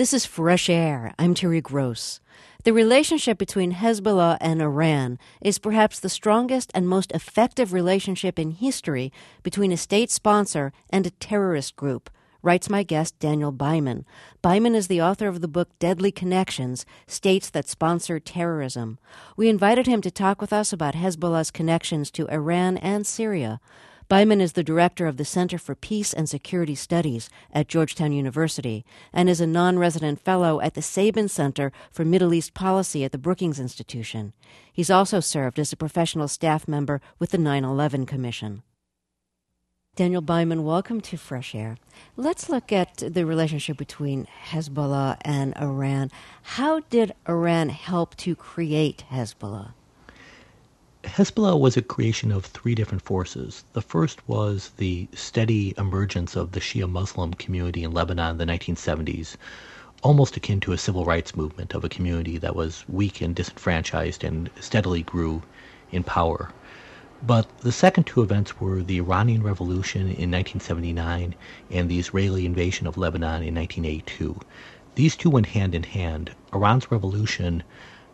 This is Fresh Air. I'm Terry Gross. The relationship between Hezbollah and Iran is perhaps the strongest and most effective relationship in history between a state sponsor and a terrorist group, writes my guest Daniel Byman. Byman is the author of the book Deadly Connections, States That Sponsor Terrorism. We invited him to talk with us about Hezbollah's connections to Iran and Syria. Byman is the director of the Center for Peace and Security Studies at Georgetown University and is a non-resident fellow at the Sabin Center for Middle East Policy at the Brookings Institution. He's also served as a professional staff member with the 9/11 Commission. Daniel Byman, welcome to Fresh Air. Let's look at the relationship between Hezbollah and Iran. How did Iran help to create Hezbollah? Hezbollah was a creation of three different forces. The first was the steady emergence of the Shia Muslim community in Lebanon in the 1970s, almost akin to a civil rights movement of a community that was weak and disenfranchised and steadily grew in power. But the second two events were the Iranian Revolution in 1979 and the Israeli invasion of Lebanon in 1982. These two went hand in hand. Iran's revolution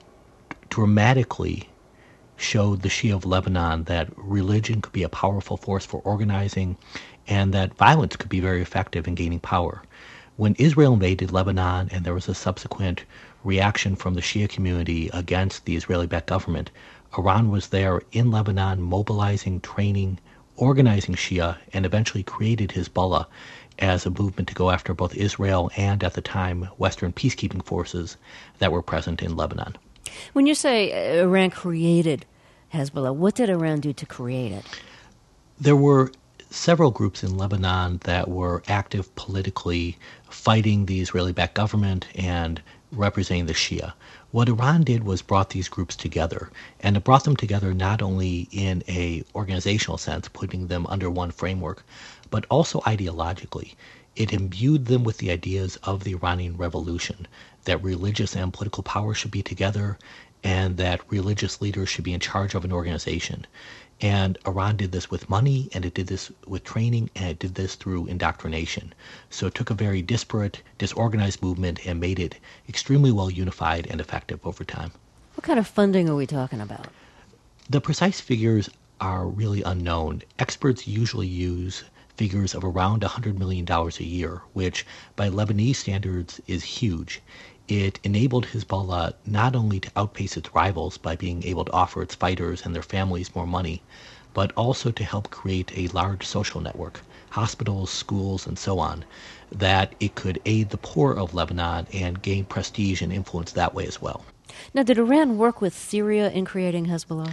dramatically showed the Shia of Lebanon that religion could be a powerful force for organizing and that violence could be very effective in gaining power. When Israel invaded Lebanon and there was a subsequent reaction from the Shia community against the Israeli-backed government, Iran was there in Lebanon mobilizing, training, organizing Shia, and eventually created Hezbollah as a movement to go after both Israel and, at the time, Western peacekeeping forces that were present in Lebanon. When you say Iran created Hezbollah, what did Iran do to create it? There were several groups in Lebanon that were active politically, fighting the Israeli-backed government and representing the Shia. What Iran did was brought these groups together, and it brought them together not only in a organizational sense, putting them under one framework, but also ideologically. It imbued them with the ideas of the Iranian Revolution, that religious and political power should be together, and that religious leaders should be in charge of an organization. And Iran did this with money, and it did this with training, and it did this through indoctrination. So it took a very disparate, disorganized movement and made it extremely well unified and effective over time. What kind of funding are we talking about? The precise figures are really unknown. Experts usually use figures of around $100 million a year, which by Lebanese standards is huge. It enabled Hezbollah not only to outpace its rivals by being able to offer its fighters and their families more money, but also to help create a large social network, hospitals, schools, and so on, that it could aid the poor of Lebanon and gain prestige and influence that way as well. Now, did Iran work with Syria in creating Hezbollah?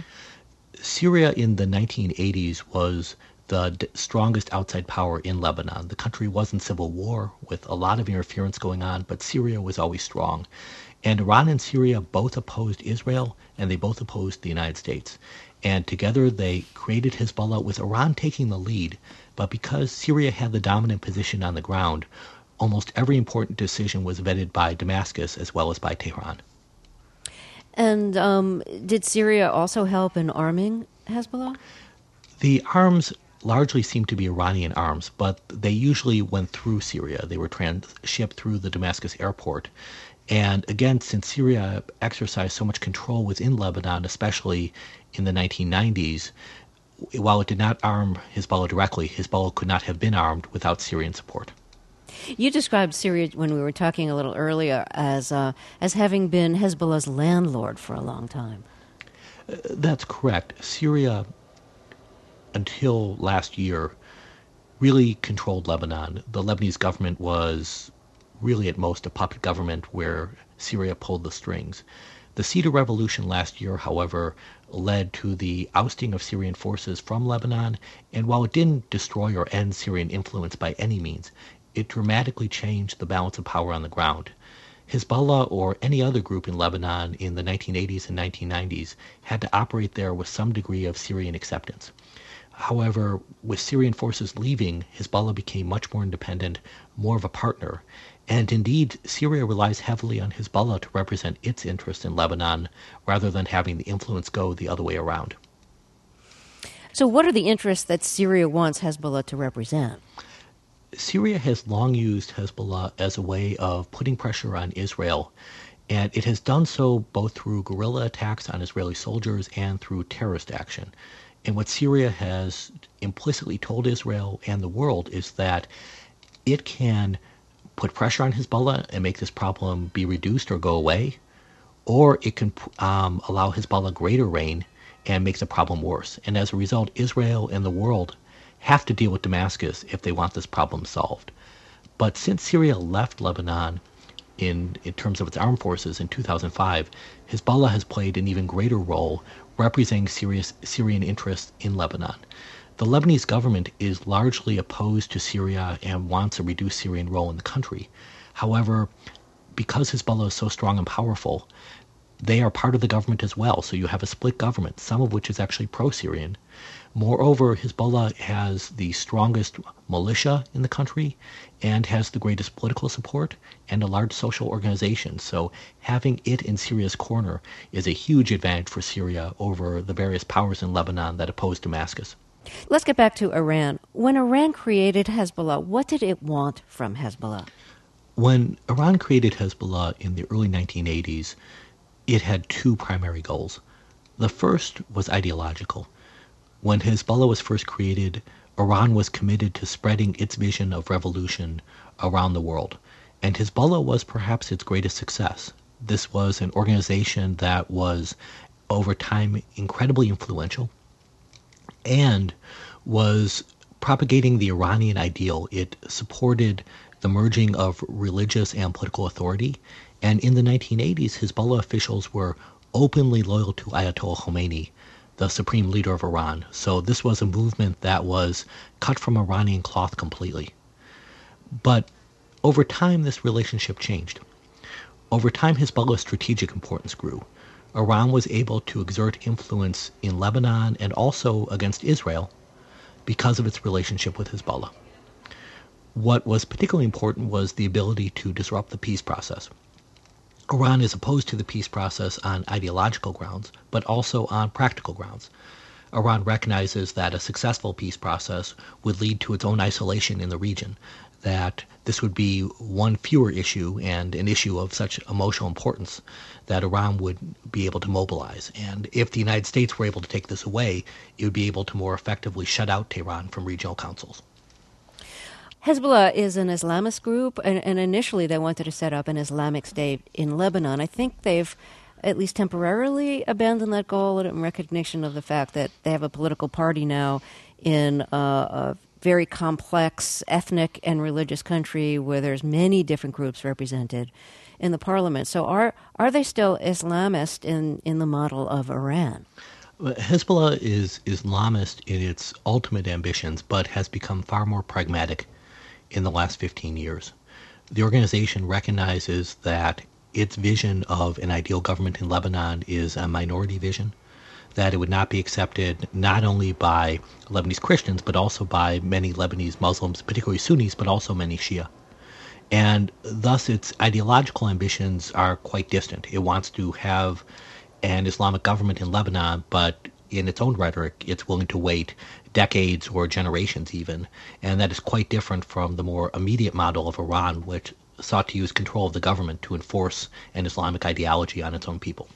Syria in the 1980s was the strongest outside power in Lebanon. The country was in civil war with a lot of interference going on, but Syria was always strong. And Iran and Syria both opposed Israel, and they both opposed the United States. And together they created Hezbollah with Iran taking the lead. But because Syria had the dominant position on the ground, almost every important decision was vetted by Damascus as well as by Tehran. And did Syria also help in arming Hezbollah? The arms largely seemed to be Iranian arms, but they usually went through Syria. They were transshipped through the Damascus airport. And again, since Syria exercised so much control within Lebanon, especially in the 1990s, while it did not arm Hezbollah directly, Hezbollah could not have been armed without Syrian support. You described Syria, when we were talking a little earlier, as having been Hezbollah's landlord for a long time. That's correct. Syria, until last year, really controlled Lebanon. The Lebanese government was really at most a puppet government where Syria pulled the strings. The Cedar Revolution last year, however, led to the ousting of Syrian forces from Lebanon, and while it didn't destroy or end Syrian influence by any means, it dramatically changed the balance of power on the ground. Hezbollah or any other group in Lebanon in the 1980s and 1990s had to operate there with some degree of Syrian acceptance. However, with Syrian forces leaving, Hezbollah became much more independent, more of a partner. And indeed, Syria relies heavily on Hezbollah to represent its interests in Lebanon rather than having the influence go the other way around. So what are the interests that Syria wants Hezbollah to represent? Syria has long used Hezbollah as a way of putting pressure on Israel, and it has done so both through guerrilla attacks on Israeli soldiers and through terrorist action. And what Syria has implicitly told Israel and the world is that it can put pressure on Hezbollah and make this problem be reduced or go away, or it can allow Hezbollah greater reign and make the problem worse. And as a result, Israel and the world have to deal with Damascus if they want this problem solved. But since Syria left Lebanon in terms of its armed forces in 2005, Hezbollah has played an even greater role representing Syrian interests in Lebanon. The Lebanese government is largely opposed to Syria and wants a reduced Syrian role in the country. However, because Hezbollah is so strong and powerful, they are part of the government as well. So you have a split government, some of which is actually pro-Syrian. Moreover, Hezbollah has the strongest militia in the country and has the greatest political support and a large social organization. So having it in Syria's corner is a huge advantage for Syria over the various powers in Lebanon that oppose Damascus. Let's get back to Iran. When Iran created Hezbollah, what did it want from Hezbollah? When Iran created Hezbollah in the early 1980s, it had two primary goals. The first was ideological. When Hezbollah was first created, Iran was committed to spreading its vision of revolution around the world, and Hezbollah was perhaps its greatest success. This was an organization that was, over time, incredibly influential and was propagating the Iranian ideal. It supported the merging of religious and political authority, and in the 1980s, Hezbollah officials were openly loyal to Ayatollah Khomeini, the supreme leader of Iran. So this was a movement that was cut from Iranian cloth completely. But over time, this relationship changed. Over time, Hezbollah's strategic importance grew. Iran was able to exert influence in Lebanon and also against Israel because of its relationship with Hezbollah. What was particularly important was the ability to disrupt the peace process. Iran is opposed to the peace process on ideological grounds, but also on practical grounds. Iran recognizes that a successful peace process would lead to its own isolation in the region, that this would be one fewer issue and an issue of such emotional importance that Iran would be able to mobilize. And if the United States were able to take this away, it would be able to more effectively shut out Tehran from regional councils. Hezbollah is an Islamist group, and initially they wanted to set up an Islamic state in Lebanon. I think they've at least temporarily abandoned that goal in recognition of the fact that they have a political party now in a very complex ethnic and religious country where there's many different groups represented in the parliament. So are they still Islamist in the model of Iran? Hezbollah is Islamist in its ultimate ambitions, but has become far more pragmatic in the last 15 years. The organization recognizes that its vision of an ideal government in Lebanon is a minority vision, that it would not be accepted not only by Lebanese Christians, but also by many Lebanese Muslims, particularly Sunnis, but also many Shia. And thus its ideological ambitions are quite distant. It wants to have an Islamic government in Lebanon, but in its own rhetoric, it's willing to wait decades or generations even. And that is quite different from the more immediate model of Iran, which sought to use control of the government to enforce an Islamic ideology on its own people.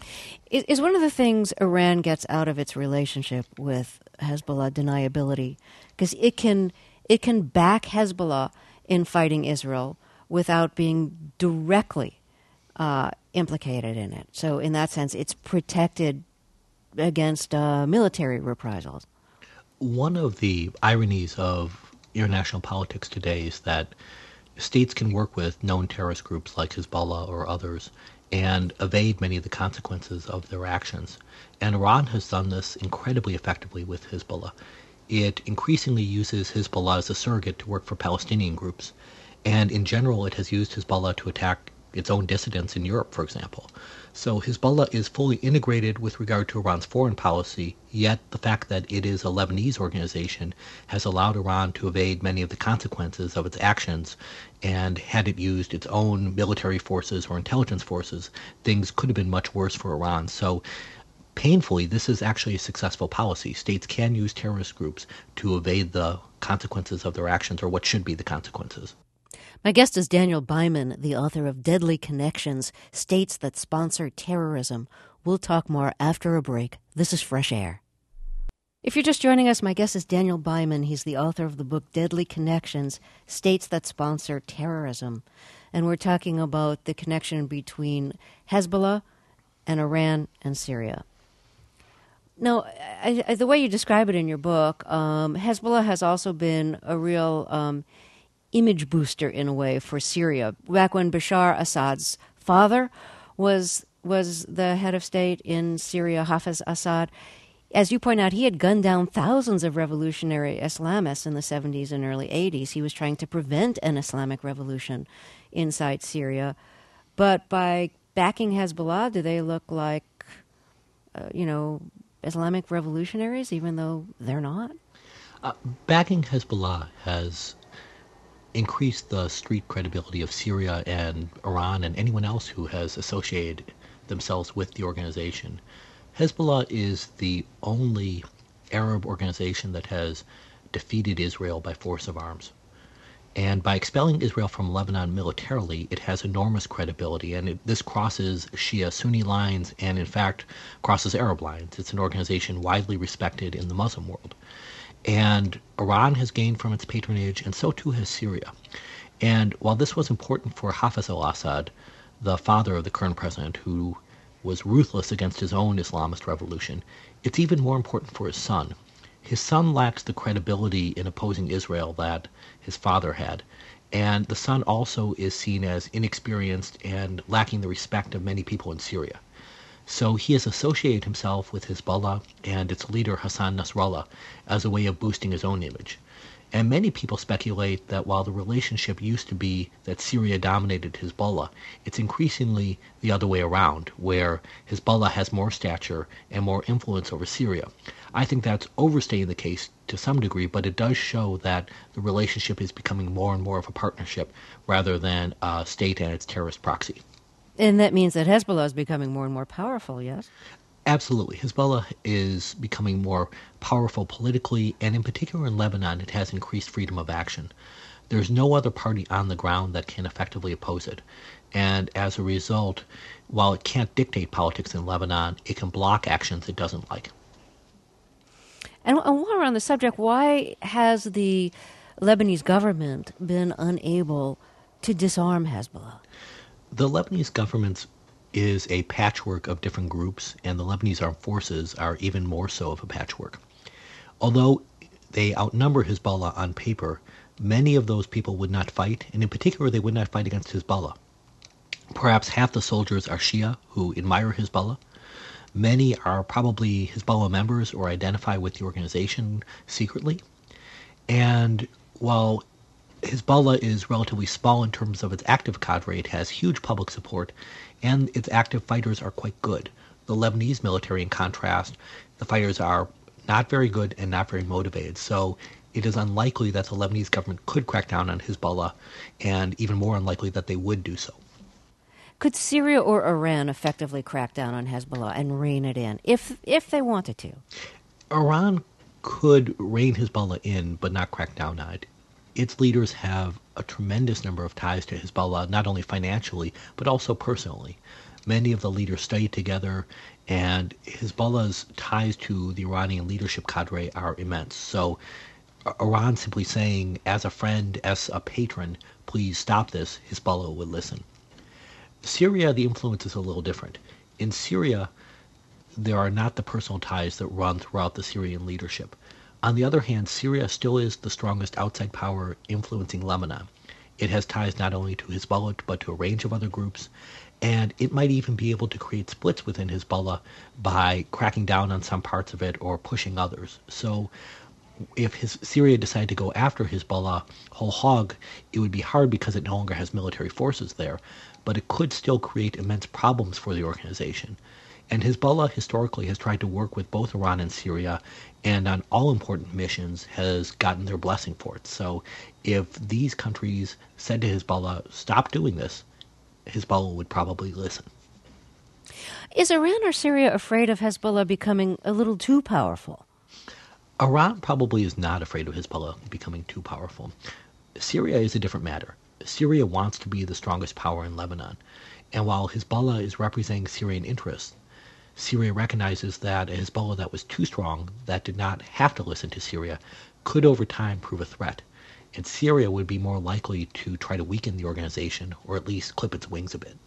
Is one of the things Iran gets out of its relationship with Hezbollah deniability? Because it can back Hezbollah in fighting Israel without being directly implicated in it. So in that sense, it's protected against military reprisals. One of the ironies of international politics today is that states can work with known terrorist groups like Hezbollah or others and evade many of the consequences of their actions. And Iran has done this incredibly effectively with Hezbollah. It increasingly uses Hezbollah as a surrogate to work for Palestinian groups. And in general, it has used Hezbollah to attack its own dissidents in Europe, for example. So Hezbollah is fully integrated with regard to Iran's foreign policy, yet the fact that it is a Lebanese organization has allowed Iran to evade many of the consequences of its actions, and had it used its own military forces or intelligence forces, things could have been much worse for Iran. So painfully, this is actually a successful policy. States can use terrorist groups to evade the consequences of their actions, or what should be the consequences. My guest is Daniel Byman, the author of Deadly Connections, States That Sponsor Terrorism. We'll talk more after a break. This is Fresh Air. If you're just joining us, my guest is Daniel Byman. He's the author of the book Deadly Connections, States That Sponsor Terrorism. And we're talking about the connection between Hezbollah and Iran and Syria. Now, the way you describe it in your book, Hezbollah has also been a real image booster in a way for Syria. Back when Bashar Assad's father was the head of state in Syria, Hafez Assad, as you point out, he had gunned down thousands of revolutionary Islamists in the 70s and early 80s. He was trying to prevent an Islamic revolution inside Syria. But by backing Hezbollah, do they look like, Islamic revolutionaries, even though they're not? Backing Hezbollah has increased the street credibility of Syria and Iran and anyone else who has associated themselves with the organization. Hezbollah is the only Arab organization that has defeated Israel by force of arms. And by expelling Israel from Lebanon militarily, it has enormous credibility, and this crosses Shia-Sunni lines and, in fact, crosses Arab lines. It's an organization widely respected in the Muslim world. And Iran has gained from its patronage, and so too has Syria. And while this was important for Hafez al-Assad, the father of the current president, who was ruthless against his own Islamist revolution, it's even more important for his son. His son lacks the credibility in opposing Israel that his father had, and the son also is seen as inexperienced and lacking the respect of many people in Syria. So he has associated himself with Hezbollah and its leader Hassan Nasrallah as a way of boosting his own image. And many people speculate that while the relationship used to be that Syria dominated Hezbollah, it's increasingly the other way around, where Hezbollah has more stature and more influence over Syria. I think that's overstating the case to some degree, but it does show that the relationship is becoming more and more of a partnership rather than a state and its terrorist proxy. And that means that Hezbollah is becoming more and more powerful, yes? Absolutely. Hezbollah is becoming more powerful politically, and in particular in Lebanon, it has increased freedom of action. There's no other party on the ground that can effectively oppose it. And as a result, while it can't dictate politics in Lebanon, it can block actions it doesn't like. And while we're on the subject, why has the Lebanese government been unable to disarm Hezbollah? The Lebanese government is a patchwork of different groups, and the Lebanese armed forces are even more so of a patchwork. Although they outnumber Hezbollah on paper, many of those people would not fight, and in particular they would not fight against Hezbollah. Perhaps half the soldiers are Shia who admire Hezbollah. Many are probably Hezbollah members or identify with the organization secretly. And while Hezbollah is relatively small in terms of its active cadre, it has huge public support, and its active fighters are quite good. The Lebanese military, in contrast, the fighters are not very good and not very motivated. So it is unlikely that the Lebanese government could crack down on Hezbollah, and even more unlikely that they would do so. Could Syria or Iran effectively crack down on Hezbollah and rein it in, if they wanted to? Iran could rein Hezbollah in, but not crack down on it. Its leaders have a tremendous number of ties to Hezbollah, not only financially, but also personally. Many of the leaders studied together, and Hezbollah's ties to the Iranian leadership cadre are immense. So Iran simply saying, as a friend, as a patron, please stop this, Hezbollah would listen. Syria, the influence is a little different. In Syria, there are not the personal ties that run throughout the Syrian leadership. On the other hand, Syria still is the strongest outside power influencing Lebanon. It has ties not only to Hezbollah, but to a range of other groups, and it might even be able to create splits within Hezbollah by cracking down on some parts of it or pushing others. So if Syria decided to go after Hezbollah whole hog, it would be hard because it no longer has military forces there, but it could still create immense problems for the organization. And Hezbollah historically has tried to work with both Iran and Syria, and on all important missions has gotten their blessing for it. So if these countries said to Hezbollah, stop doing this, Hezbollah would probably listen. Is Iran or Syria afraid of Hezbollah becoming a little too powerful? Iran probably is not afraid of Hezbollah becoming too powerful. Syria is a different matter. Syria wants to be the strongest power in Lebanon. And while Hezbollah is representing Syrian interests, Syria recognizes that a Hezbollah that was too strong, that did not have to listen to Syria, could over time prove a threat. And Syria would be more likely to try to weaken the organization or at least clip its wings a bit.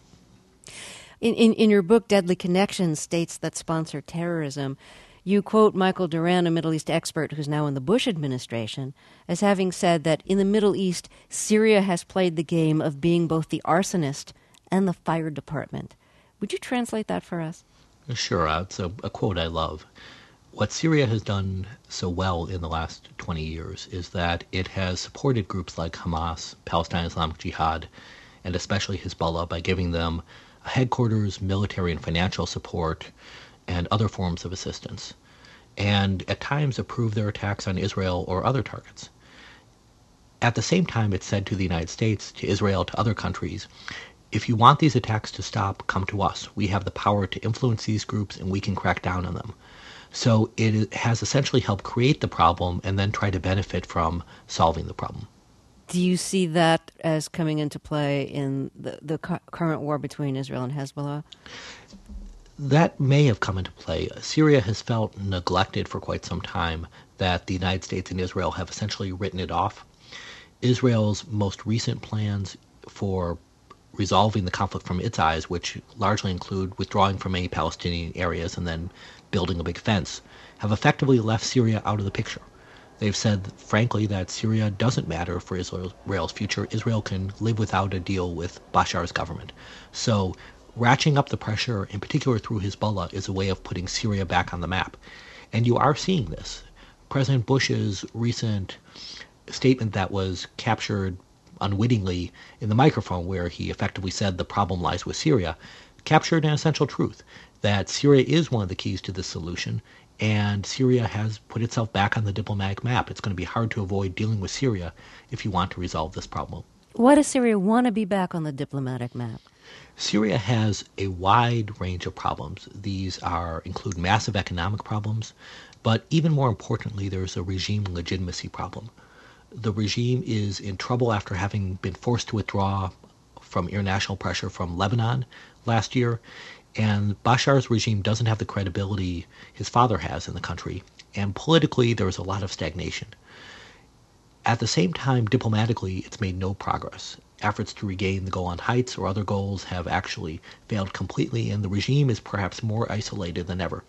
In your book, Deadly Connections, States That Sponsor Terrorism, you quote Michael Doran, a Middle East expert who's now in the Bush administration, as having said that in the Middle East, Syria has played the game of being both the arsonist and the fire department. Would you translate that for us? Sure, it's a quote I love. What Syria has done so well in the last 20 years is that it has supported groups like Hamas, Palestine Islamic Jihad, and especially Hezbollah by giving them headquarters, military and financial support, and other forms of assistance, and at times approved their attacks on Israel or other targets. At the same time, it said to the United States, to Israel, to other countries, if you want these attacks to stop, come to us. We have the power to influence these groups and we can crack down on them. So it has essentially helped create the problem and then try to benefit from solving the problem. Do you see that as coming into play in the current war between Israel and Hezbollah? That may have come into play. Syria has felt neglected for quite some time, that the United States and Israel have essentially written it off. Israel's most recent plans for resolving the conflict from its eyes, which largely include withdrawing from many Palestinian areas and then building a big fence, have effectively left Syria out of the picture. They've said, frankly, that Syria doesn't matter for Israel's future. Israel can live without a deal with Bashar's government. So ratcheting up the pressure, in particular through Hezbollah, is a way of putting Syria back on the map. And you are seeing this. President Bush's recent statement that was captured unwittingly in the microphone, where he effectively said the problem lies with Syria, captured an essential truth, that Syria is one of the keys to the solution, and Syria has put itself back on the diplomatic map. It's going to be hard to avoid dealing with Syria if you want to resolve this problem. Why does Syria want to be back on the diplomatic map? Syria has a wide range of problems. These include massive economic problems, but even more importantly, there's a regime legitimacy problem. The regime is in trouble after having been forced to withdraw from international pressure from Lebanon last year, and Bashar's regime doesn't have the credibility his father has in the country, and politically there's a lot of stagnation. At the same time, diplomatically, it's made no progress. Efforts to regain the Golan Heights or other goals have actually failed completely, and the regime is perhaps more isolated than ever.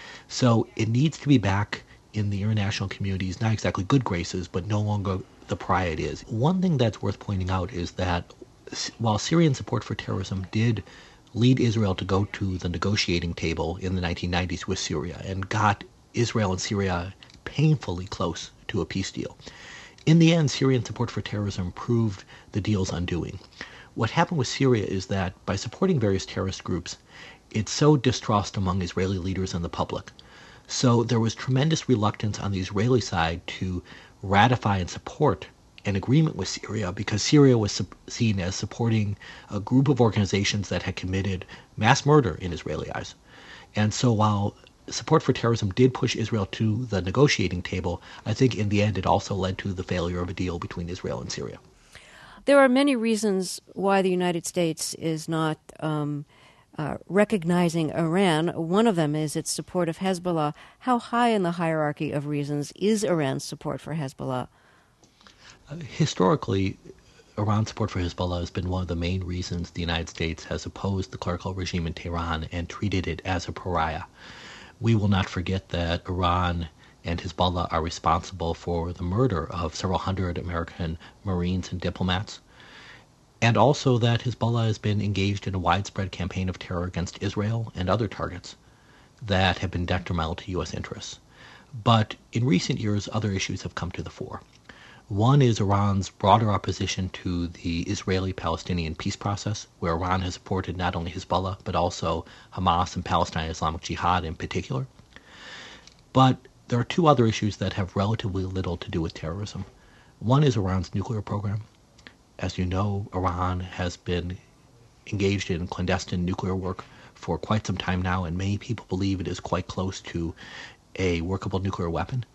So it needs to be back in the international community's not exactly good graces, but no longer the pariah it is. One thing that's worth pointing out is that while Syrian support for terrorism did lead Israel to go to the negotiating table in the 1990s with Syria and got Israel and Syria painfully close to a peace deal, in the end, Syrian support for terrorism proved the deal's undoing. What happened with Syria is that by supporting various terrorist groups, it sowed distrust among Israeli leaders and the public. So there was tremendous reluctance on the Israeli side to ratify and support an agreement with Syria because Syria was seen as supporting a group of organizations that had committed mass murder in Israeli eyes. And so while support for terrorism did push Israel to the negotiating table, I think in the end it also led to the failure of a deal between Israel and Syria. There are many reasons why the United States is not recognizing Iran. One of them is its support of Hezbollah. How high in the hierarchy of reasons is Iran's support for Hezbollah? Historically, Iran's support for Hezbollah has been one of the main reasons the United States has opposed the clerical regime in Tehran and treated it as a pariah. We will not forget that Iran and Hezbollah are responsible for the murder of several hundred American Marines and diplomats, and also that Hezbollah has been engaged in a widespread campaign of terror against Israel and other targets that have been detrimental to U.S. interests. But in recent years, other issues have come to the fore. One is Iran's broader opposition to the Israeli-Palestinian peace process, where Iran has supported not only Hezbollah, but also Hamas and Palestine Islamic Jihad in particular. But there are two other issues that have relatively little to do with terrorism. One is Iran's nuclear program. As you know, Iran has been engaged in clandestine nuclear work for quite some time now, and many people believe it is quite close to a workable nuclear weapon.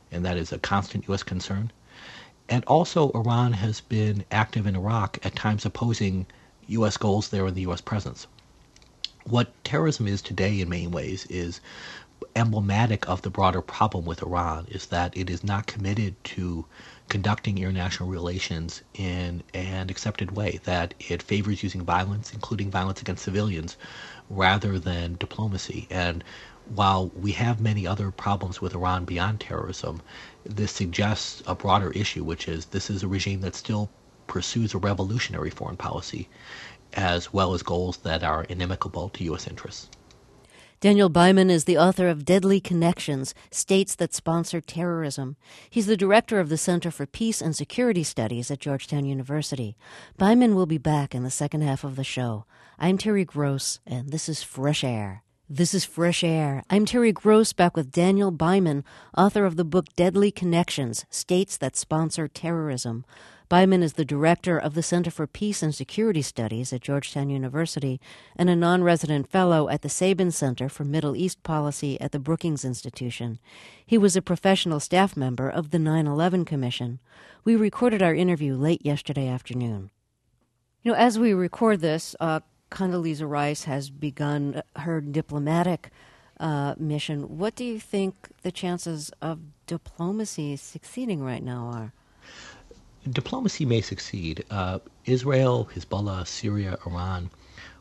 and that is a constant U.S. concern. And also, Iran has been active in Iraq, at times opposing U.S. goals there and the U.S. presence. What terrorism is today in many ways is emblematic of the broader problem with Iran, is that it is not committed to conducting international relations in an accepted way, that it favors using violence, including violence against civilians, rather than diplomacy. And while we have many other problems with Iran beyond terrorism, this suggests a broader issue, which is this is a regime that still pursues a revolutionary foreign policy, as well as goals that are inimical to U.S. interests. Daniel Byman is the author of Deadly Connections, States That Sponsor Terrorism. He's the director of the Center for Peace and Security Studies at Georgetown University. Byman will be back in the second half of the show. I'm Terry Gross, and this is Fresh Air. This is Fresh Air. I'm Terry Gross, back with Daniel Byman, author of the book Deadly Connections, States That Sponsor Terrorism. Byman is the director of the Center for Peace and Security Studies at Georgetown University and a non-resident fellow at the Sabin Center for Middle East Policy at the Brookings Institution. He was a professional staff member of the 9/11 Commission. We recorded our interview late yesterday afternoon. You know, as we record this, Condoleezza Rice has begun her diplomatic mission. What do you think the chances of diplomacy succeeding right now are? Diplomacy may succeed. Israel, Hezbollah, Syria, Iran,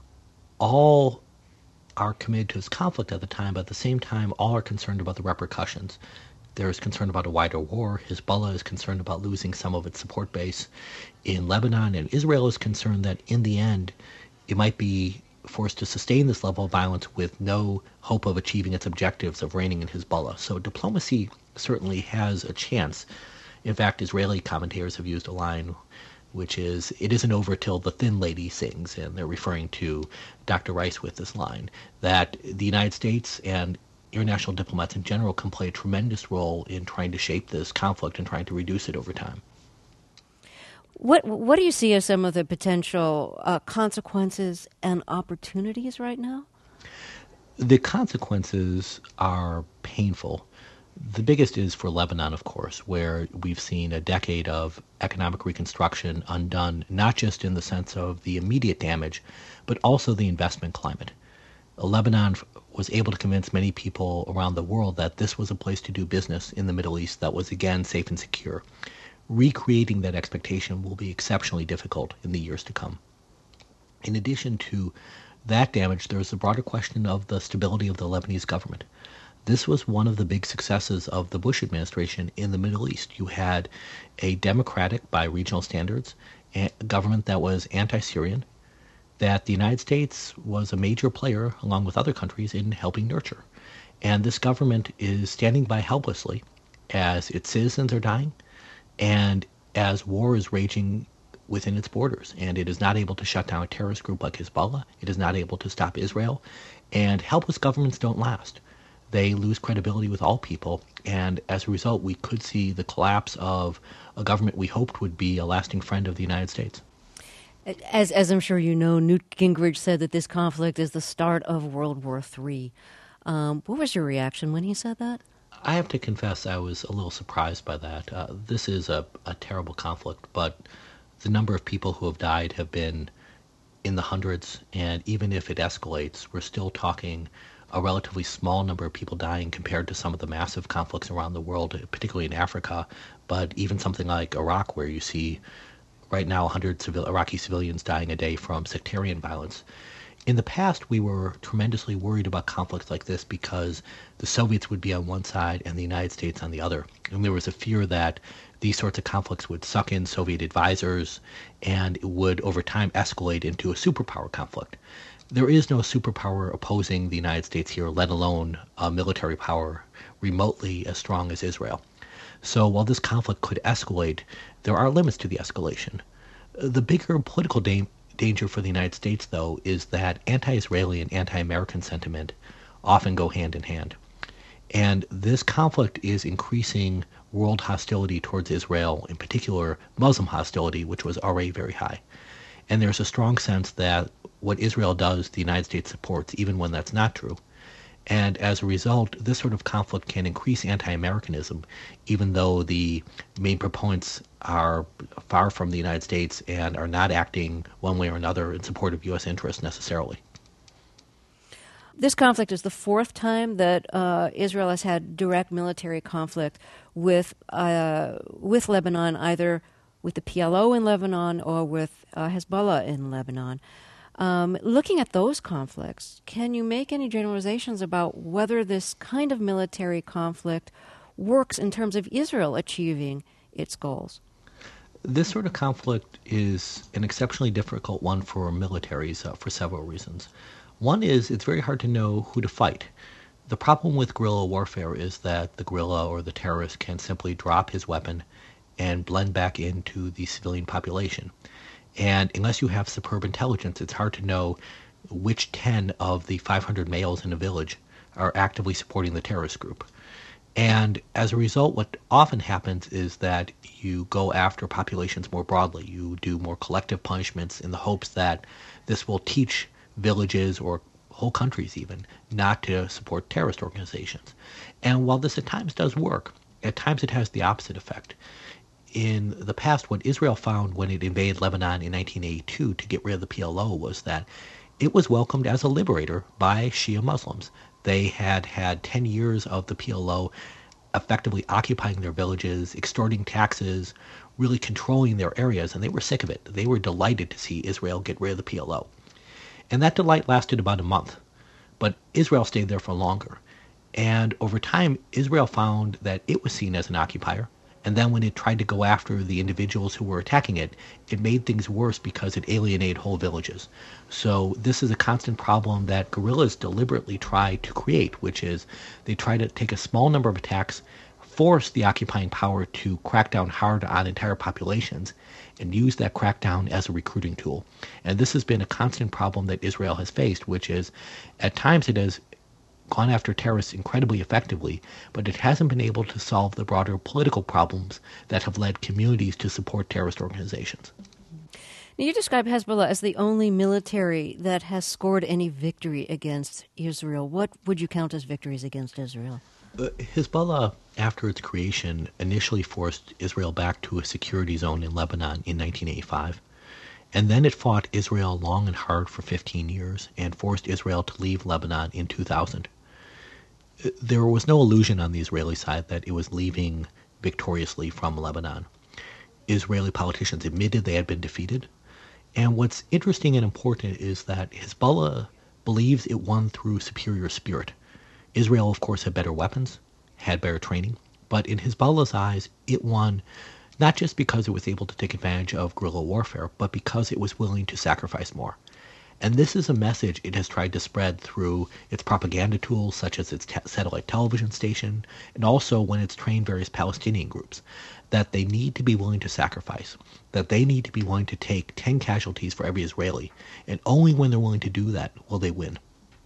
all are committed to this conflict at the time, but at the same time, all are concerned about the repercussions. There is concern about a wider war. Hezbollah is concerned about losing some of its support base in Lebanon, and Israel is concerned that in the end, it might be forced to sustain this level of violence with no hope of achieving its objectives of reigning in Hezbollah. So diplomacy certainly has a chance. In fact, Israeli commentators have used a line which is, it isn't over till the thin lady sings, and they're referring to Dr. Rice with this line, that the United States and international diplomats in general can play a tremendous role in trying to shape this conflict and trying to reduce it over time. What do you see as some of the potential consequences and opportunities right now? The consequences are painful. The biggest is for Lebanon, of course, where we've seen a decade of economic reconstruction undone, not just in the sense of the immediate damage, but also the investment climate. Lebanon was able to convince many people around the world that this was a place to do business in the Middle East that was, again, safe and secure. Recreating that expectation will be exceptionally difficult in the years to come. In addition to that damage, there's the broader question of the stability of the Lebanese government. This was one of the big successes of the Bush administration in the Middle East. You had a democratic, by regional standards, government that was anti-Syrian, that the United States was a major player, along with other countries, in helping nurture. And this government is standing by helplessly as its citizens are dying and as war is raging within its borders. And it is not able to shut down a terrorist group like Hezbollah. It is not able to stop Israel. And helpless governments don't last. They lose credibility with all people, and as a result, we could see the collapse of a government we hoped would be a lasting friend of the United States. As I'm sure you know, Newt Gingrich said that this conflict is the start of World War III. What was your reaction when he said that? I have to confess I was a little surprised by that. This is a terrible conflict, but the number of people who have died have been in the hundreds, and even if it escalates, we're still talking a relatively small number of people dying compared to some of the massive conflicts around the world, particularly in Africa, but even something like Iraq, where you see right now 100 Iraqi civilians dying a day from sectarian violence. In the past, we were tremendously worried about conflicts like this because the Soviets would be on one side and the United States on the other. And there was a fear that these sorts of conflicts would suck in Soviet advisors and it would, over time, escalate into a superpower conflict. There is no superpower opposing the United States here, let alone a military power remotely as strong as Israel. So while this conflict could escalate, there are limits to the escalation. The bigger political danger for the United States, though, is that anti-Israeli and anti-American sentiment often go hand in hand. And this conflict is increasing world hostility towards Israel, in particular Muslim hostility, which was already very high. And there's a strong sense that what Israel does, the United States supports, even when that's not true. And as a result, this sort of conflict can increase anti-Americanism, even though the main proponents are far from the United States and are not acting one way or another in support of U.S. interests necessarily. This conflict is the fourth time that Israel has had direct military conflict with Lebanon, either with the PLO in Lebanon or with Hezbollah in Lebanon. Looking at those conflicts, can you make any generalizations about whether this kind of military conflict works in terms of Israel achieving its goals? This sort of conflict is an exceptionally difficult one for militaries for several reasons. One is it's very hard to know who to fight. The problem with guerrilla warfare is that the guerrilla or the terrorist can simply drop his weapon and blend back into the civilian population. And unless you have superb intelligence, it's hard to know which 10 of the 500 males in a village are actively supporting the terrorist group. And as a result, what often happens is that you go after populations more broadly. You do more collective punishments in the hopes that this will teach villages or whole countries even not to support terrorist organizations. And while this at times does work, at times it has the opposite effect. In the past, what Israel found when it invaded Lebanon in 1982 to get rid of the PLO was that it was welcomed as a liberator by Shia Muslims. They had had 10 years of the PLO effectively occupying their villages, extorting taxes, really controlling their areas, and they were sick of it. They were delighted to see Israel get rid of the PLO. And that delight lasted about a month, but Israel stayed there for longer. And over time, Israel found that it was seen as an occupier. And then when it tried to go after the individuals who were attacking it, it made things worse because it alienated whole villages. So this is a constant problem that guerrillas deliberately try to create, which is they try to take a small number of attacks, force the occupying power to crack down hard on entire populations, and use that crackdown as a recruiting tool. And this has been a constant problem that Israel has faced, which is at times it has gone after terrorists incredibly effectively, but it hasn't been able to solve the broader political problems that have led communities to support terrorist organizations. Now, you describe Hezbollah as the only military that has scored any victory against Israel. What would you count as victories against Israel? Hezbollah, after its creation, initially forced Israel back to a security zone in Lebanon in 1985. And then it fought Israel long and hard for 15 years and forced Israel to leave Lebanon in 2000. There was no illusion on the Israeli side that it was leaving victoriously from Lebanon. Israeli politicians admitted they had been defeated. And what's interesting and important is that Hezbollah believes it won through superior spirit. Israel, of course, had better weapons, had better training, but in Hezbollah's eyes, it won not just because it was able to take advantage of guerrilla warfare, but because it was willing to sacrifice more. And this is a message it has tried to spread through its propaganda tools, such as its satellite television station, and also when it's trained various Palestinian groups, that they need to be willing to sacrifice, that they need to be willing to take 10 casualties for every Israeli, and only when they're willing to do that will they win.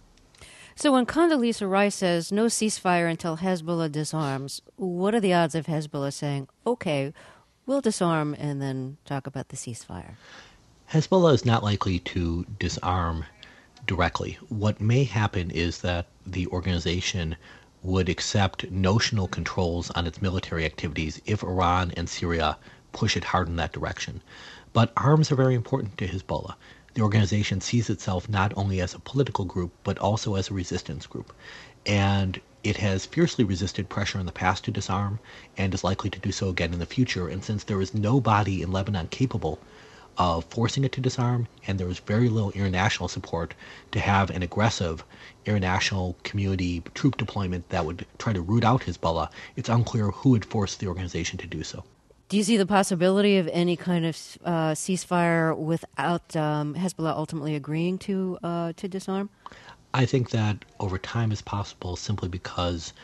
So when Condoleezza Rice says no ceasefire until Hezbollah disarms, what are the odds of Hezbollah saying, okay, we'll disarm and then talk about the ceasefire? Hezbollah is not likely to disarm directly. What may happen is that the organization would accept notional controls on its military activities if Iran and Syria push it hard in that direction. But arms are very important to Hezbollah. The organization sees itself not only as a political group, but also as a resistance group. And it has fiercely resisted pressure in the past to disarm and is likely to do so again in the future. And since there is nobody in Lebanon capable of forcing it to disarm, and there is very little international support to have an aggressive international community troop deployment that would try to root out Hezbollah, it's unclear who would force the organization to do so. Do you see the possibility of any kind of ceasefire without Hezbollah ultimately agreeing to disarm? I think that over time is possible simply because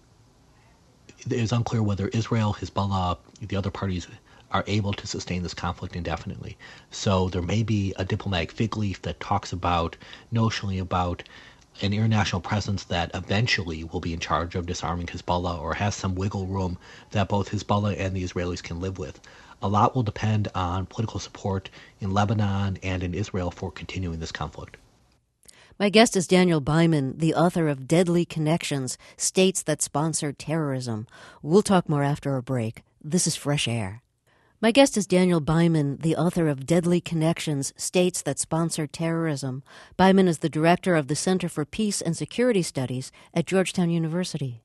it is unclear whether Israel, Hezbollah, the other parties are able to sustain this conflict indefinitely. So there may be a diplomatic fig leaf that talks about, notionally about, an international presence that eventually will be in charge of disarming Hezbollah or has some wiggle room that both Hezbollah and the Israelis can live with. A lot will depend on political support in Lebanon and in Israel for continuing this conflict. My guest is Daniel Byman, the author of Deadly Connections, States That Sponsor Terrorism. We'll talk more after a break. This is Fresh Air. My guest is Daniel Byman, the author of Deadly Connections, States That Sponsor Terrorism. Byman is the director of the Center for Peace and Security Studies at Georgetown University.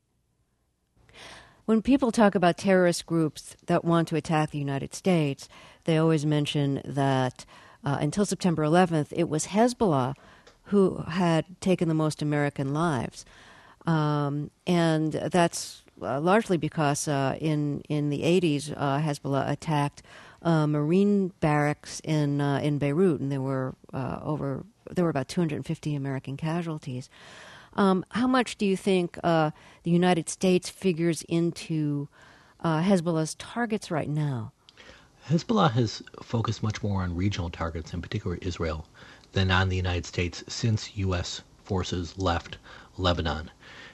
When people talk about terrorist groups that want to attack the United States, they always mention that until September 11th, it was Hezbollah who had taken the most American lives. And that's largely because in the 80s, Hezbollah attacked Marine barracks in Beirut, and there were about 250 American casualties. How much do you think the United States figures into Hezbollah's targets right now? Hezbollah has focused much more on regional targets, in particular Israel, than on the United States since U.S. forces left Lebanon.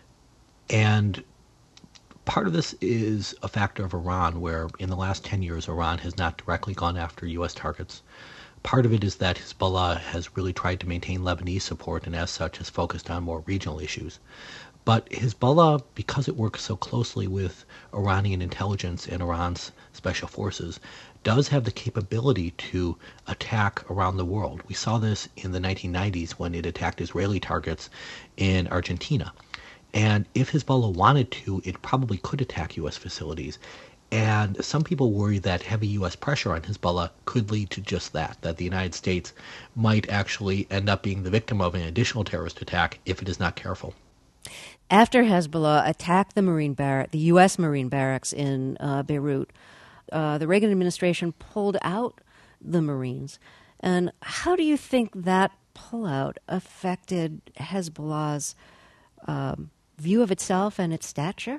And part of this is a factor of Iran, where in the last 10 years, Iran has not directly gone after U.S. targets. Part of it is that Hezbollah has really tried to maintain Lebanese support and as such has focused on more regional issues. But Hezbollah, because it works so closely with Iranian intelligence and Iran's special forces, does have the capability to attack around the world. We saw this in the 1990s when it attacked Israeli targets in Argentina. And if Hezbollah wanted to, it probably could attack U.S. facilities. And some people worry that heavy U.S. pressure on Hezbollah could lead to just that the United States might actually end up being the victim of an additional terrorist attack if it is not careful. After Hezbollah attacked the U.S. Marine barracks in Beirut, the Reagan administration pulled out the Marines. And how do you think that pullout affected Hezbollah's view of itself and its stature?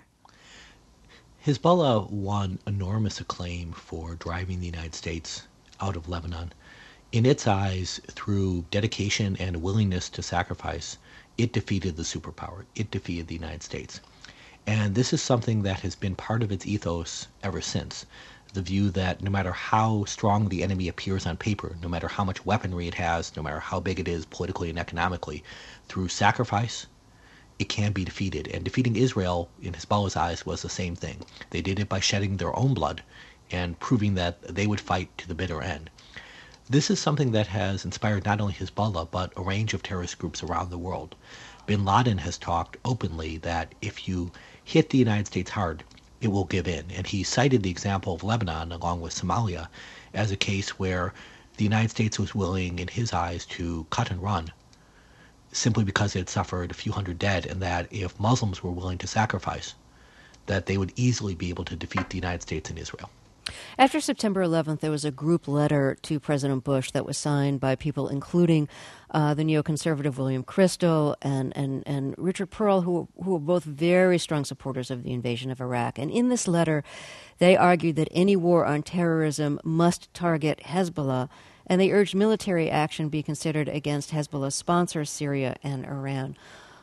Hezbollah won enormous acclaim for driving the United States out of Lebanon. In its eyes, through dedication and willingness to sacrifice, it defeated the superpower. It defeated the United States. And this is something that has been part of its ethos ever since. The view that no matter how strong the enemy appears on paper, no matter how much weaponry it has, no matter how big it is politically and economically, through sacrifice, it can be defeated. And defeating Israel, in Hezbollah's eyes, was the same thing. They did it by shedding their own blood and proving that they would fight to the bitter end. This is something that has inspired not only Hezbollah, but a range of terrorist groups around the world. Bin Laden has talked openly that if you hit the United States hard, it will give in. And he cited the example of Lebanon, along with Somalia, as a case where the United States was willing, in his eyes, to cut and run, simply because it had suffered a few hundred dead, and that if Muslims were willing to sacrifice, that they would easily be able to defeat the United States and Israel. After September 11th, there was a group letter to President Bush that was signed by people including the neoconservative William Kristol and Richard Pearl, who were both very strong supporters of the invasion of Iraq. And in this letter, they argued that any war on terrorism must target Hezbollah, and they urged military action be considered against Hezbollah's sponsors, Syria and Iran.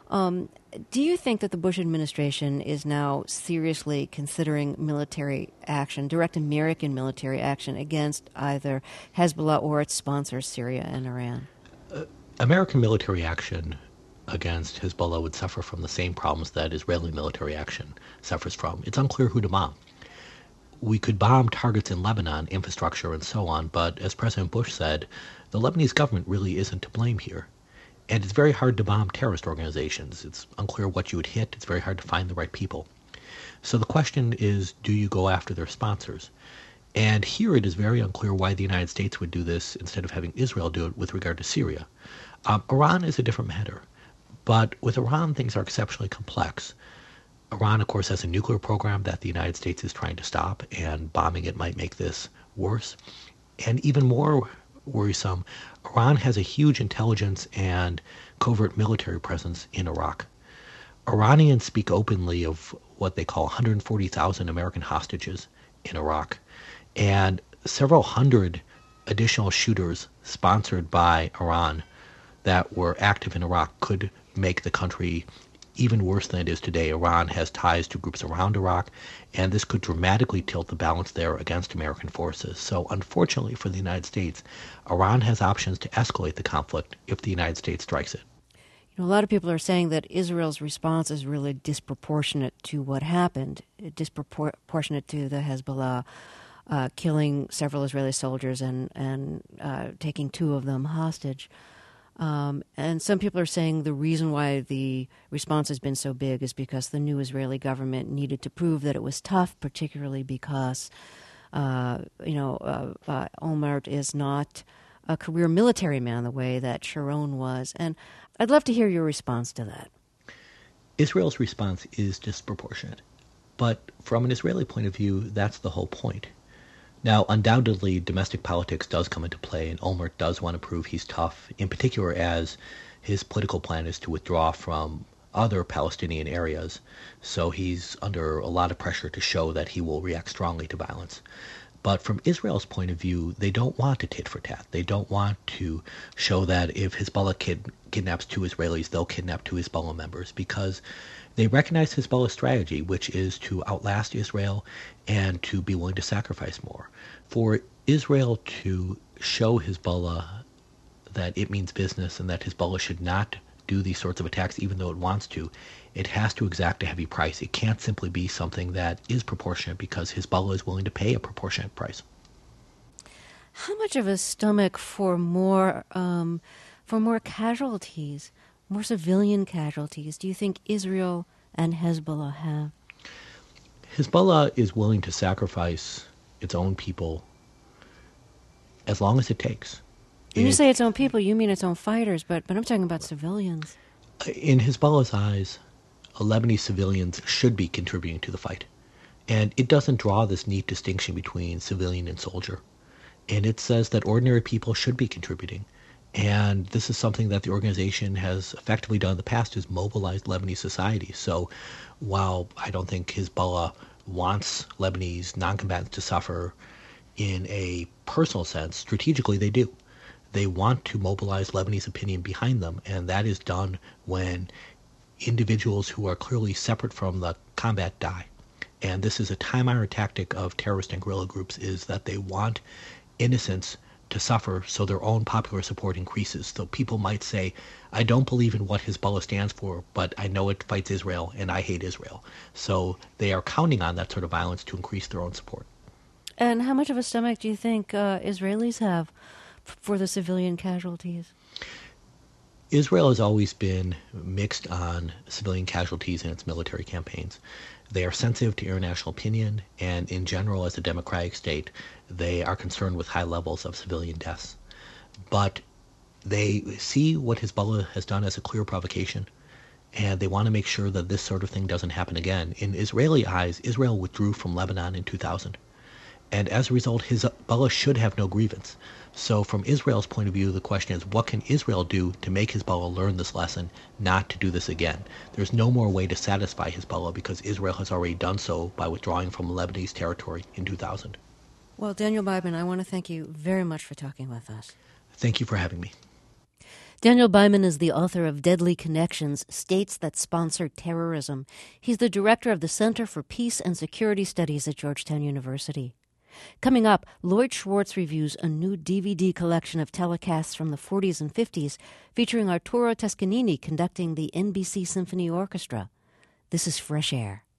Do you think that the Bush administration is now seriously considering military action, direct American military action, against either Hezbollah or its sponsors, Syria and Iran? American military action against Hezbollah would suffer from the same problems that Israeli military action suffers from. It's unclear who to bomb. We could bomb targets in Lebanon, infrastructure, and so on, but as President Bush said, the Lebanese government really isn't to blame here. And it's very hard to bomb terrorist organizations. It's unclear what you would hit. It's very hard to find the right people. So the question is, do you go after their sponsors? And here it is very unclear why the United States would do this instead of having Israel do it with regard to Syria. Iran is a different matter. But with Iran, things are exceptionally complex. Iran, of course, has a nuclear program that the United States is trying to stop, and bombing it might make this worse. And even more worrisome, Iran has a huge intelligence and covert military presence in Iraq. Iranians speak openly of what they call 140,000 American hostages in Iraq, and several hundred additional shooters sponsored by Iran that were active in Iraq could make the country even worse than it is today. Iran has ties to groups around Iraq, and this could dramatically tilt the balance there against American forces. So unfortunately for the United States, Iran has options to escalate the conflict if the United States strikes it. A lot of people are saying that Israel's response is really disproportionate to what happened, disproportionate to the Hezbollah killing several Israeli soldiers and taking two of them hostage. And some people are saying the reason why the response has been so big is because the new Israeli government needed to prove that it was tough, particularly because, Olmert is not a career military man the way that Sharon was. And I'd love to hear your response to that. Israel's response is disproportionate. But from an Israeli point of view, that's the whole point. Now, undoubtedly, domestic politics does come into play, and Olmert does want to prove he's tough, in particular as his political plan is to withdraw from other Palestinian areas. So he's under a lot of pressure to show that he will react strongly to violence. But from Israel's point of view, they don't want a tit for tat. They don't want to show that if Hezbollah kidnaps two Israelis, they'll kidnap two Hezbollah members, because they recognize Hezbollah's strategy, which is to outlast Israel and to be willing to sacrifice more. For Israel to show Hezbollah that it means business and that Hezbollah should not do these sorts of attacks even though it wants to, it has to exact a heavy price. It can't simply be something that is proportionate because Hezbollah is willing to pay a proportionate price. How much of a stomach for more casualties, more civilian casualties, do you think Israel and Hezbollah have? Hezbollah is willing to sacrifice its own people as long as it takes. When you say its own people, you mean its own fighters, but I'm talking about civilians. In Hezbollah's eyes, Lebanese civilians should be contributing to the fight. And it doesn't draw this neat distinction between civilian and soldier. And it says that ordinary people should be contributing. And this is something that the organization has effectively done in the past, is mobilized Lebanese society. So while I don't think Hezbollah wants Lebanese non-combatants to suffer in a personal sense, strategically they do. They want to mobilize Lebanese opinion behind them, and that is done when individuals who are clearly separate from the combat die. And this is a time-honored tactic of terrorist and guerrilla groups, is that they want innocents to suffer so their own popular support increases. So people might say, I don't believe in what Hezbollah stands for, but I know it fights Israel and I hate Israel. So they are counting on that sort of violence to increase their own support. And how much of a stomach do you think Israelis have for the civilian casualties? Israel has always been mixed on civilian casualties in its military campaigns. They are sensitive to international opinion, and in general, as a democratic state, they are concerned with high levels of civilian deaths. But they see what Hezbollah has done as a clear provocation, and they want to make sure that this sort of thing doesn't happen again. In Israeli eyes, Israel withdrew from Lebanon in 2000. And as a result, Hezbollah should have no grievance. So from Israel's point of view, the question is, what can Israel do to make Hezbollah learn this lesson, not to do this again? There's no more way to satisfy Hezbollah because Israel has already done so by withdrawing from Lebanese territory in 2000. Well, Daniel Beiman, I want to thank you very much for talking with us. Thank you for having me. Daniel Beiman is the author of Deadly Connections, States That Sponsor Terrorism. He's the director of the Center for Peace and Security Studies at Georgetown University. Coming up, Lloyd Schwartz reviews a new DVD collection of telecasts from the 40s and 50s featuring Arturo Toscanini conducting the NBC Symphony Orchestra. This is Fresh Air.